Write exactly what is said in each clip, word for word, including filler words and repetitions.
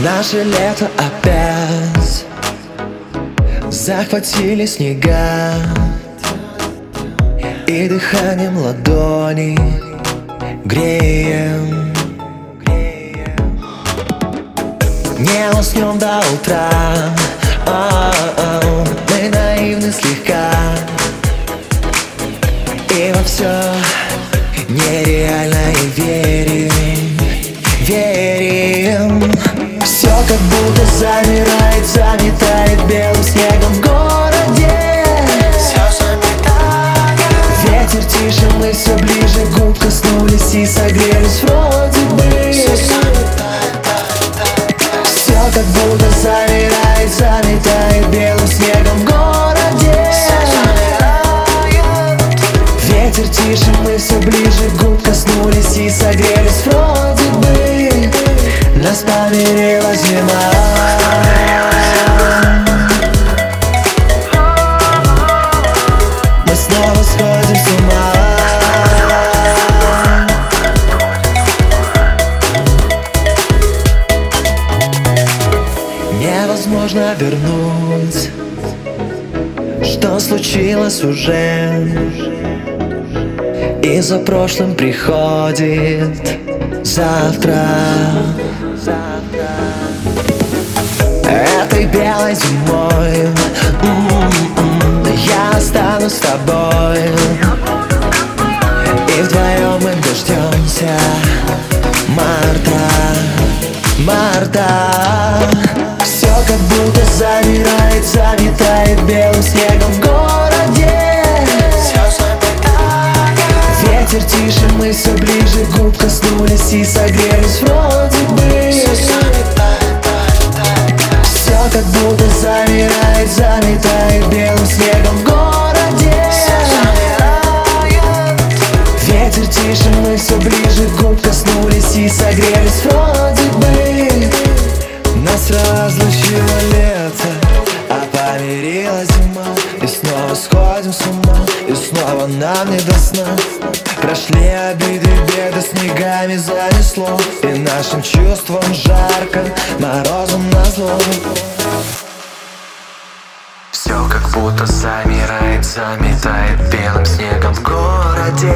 Наше лето опять захватили снега, и дыханием ладони греем. Не уснем до утра, о-о-о. Мы наивны слегка, и во все нереально и верим, верим. Все как будто замирает, заметает белым снегом в городе. Все заметает. Ветер тише, мы все ближе, губ коснулись и согрелись вроде бы. Все как будто замирает, заметает белым снегом в городе. Ветер тише, мы все ближе, губ коснулись и согрелись вроде бы. Нас помирила зима. Мы снова сходим с ума. Невозможно вернуть, что случилось уже, и за прошлым приходит завтра. Этой белой зимой м-м-м, я останусь с тобой, и вдвоем мы дождемся марта, марта. Все как будто замирает, заметает белым снегом в городе. Ветер тише, мы все ближе, губ коснулись и согрелись вроде бы. Все как будто замирает, заметает белым снегом в городе. Ветер тише, мы все ближе, губ коснулись и согрелись вроде бы. Нас разлучило лето, а помирила зима. И снова сходим с ума, и снова нам не до сна. Прошли обиды, беды, снегами занесло, и нашим чувствам жарко, морозом назло. Все как будто замирает, заметает белым снегом в городе.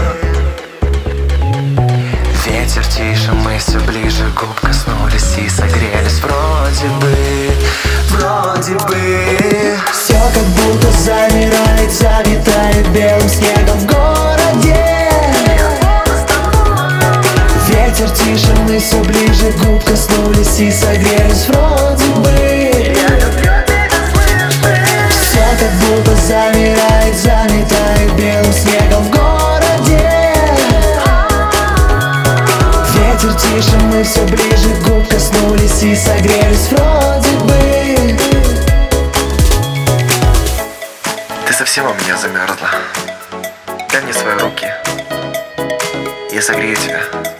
Ветер тише, мы все ближе, губ коснулись и согрелись вроде бы, вроде бы. Все как будто замирает, заметает белым снегом в городе. Ветер тише, мы все ближе, губ коснулись и согрелись вроде бы. Все как будто замирает, заметает белым снегом в городе. Ветер тише, мы все ближе, губ коснулись и согрелись вроде бы. Ты совсем у меня замерзла. Дай мне свои руки, я согрею тебя.